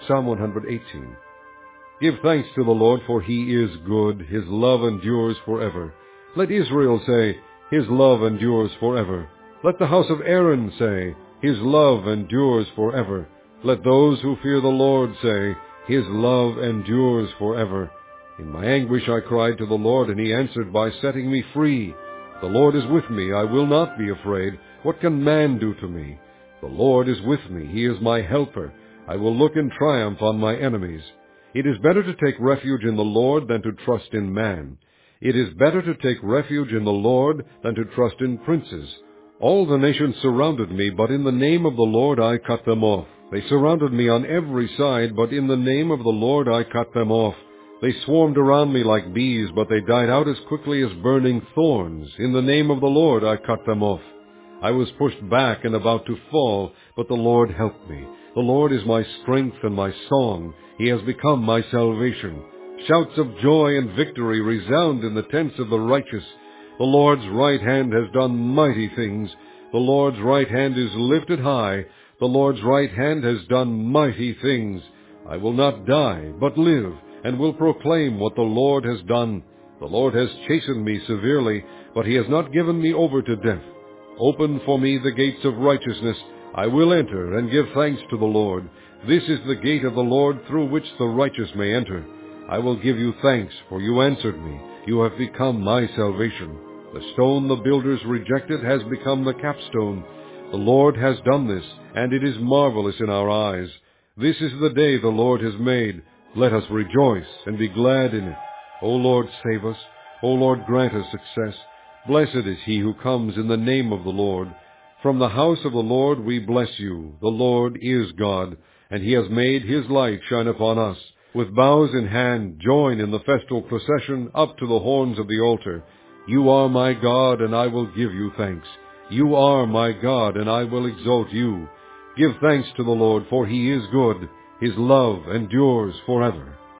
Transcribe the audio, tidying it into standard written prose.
Psalm 118. Give thanks to the Lord, for he is good. His love endures forever. Let Israel say, his love endures forever. Let the house of Aaron say, his love endures forever. Let those who fear the Lord say, his love endures forever. In my anguish I cried to the Lord, and he answered by setting me free. The Lord is with me, I will not be afraid. What can man do to me? The Lord is with me, he is my helper. I will look in triumph on my enemies. It is better to take refuge in the Lord than to trust in man. It is better to take refuge in the Lord than to trust in princes. All the nations surrounded me, but in the name of the Lord I cut them off. They surrounded me on every side, but in the name of the Lord I cut them off. They swarmed around me like bees, but they died out as quickly as burning thorns. In the name of the Lord I cut them off. I was pushed back and about to fall, but the Lord helped me. The Lord is my strength and my song. He has become my salvation. Shouts of joy and victory resound in the tents of the righteous. The Lord's right hand has done mighty things. The Lord's right hand is lifted high. The Lord's right hand has done mighty things. I will not die, but live, and will proclaim what the Lord has done. The Lord has chastened me severely, but he has not given me over to death. Open for me the gates of righteousness. I will enter and give thanks to the Lord. This is the gate of the Lord through which the righteous may enter. I will give you thanks, for you answered me. You have become my salvation. The stone the builders rejected has become the capstone. The Lord has done this, and it is marvelous in our eyes. This is the day the Lord has made. Let us rejoice and be glad in it. O Lord, save us. O Lord, grant us success. Blessed is he who comes in the name of the Lord. From the house of the Lord we bless you. The Lord is God, and he has made his light shine upon us. With boughs in hand, join in the festal procession up to the horns of the altar. You are my God, and I will give you thanks. You are my God, and I will exalt you. Give thanks to the Lord, for he is good. His love endures forever.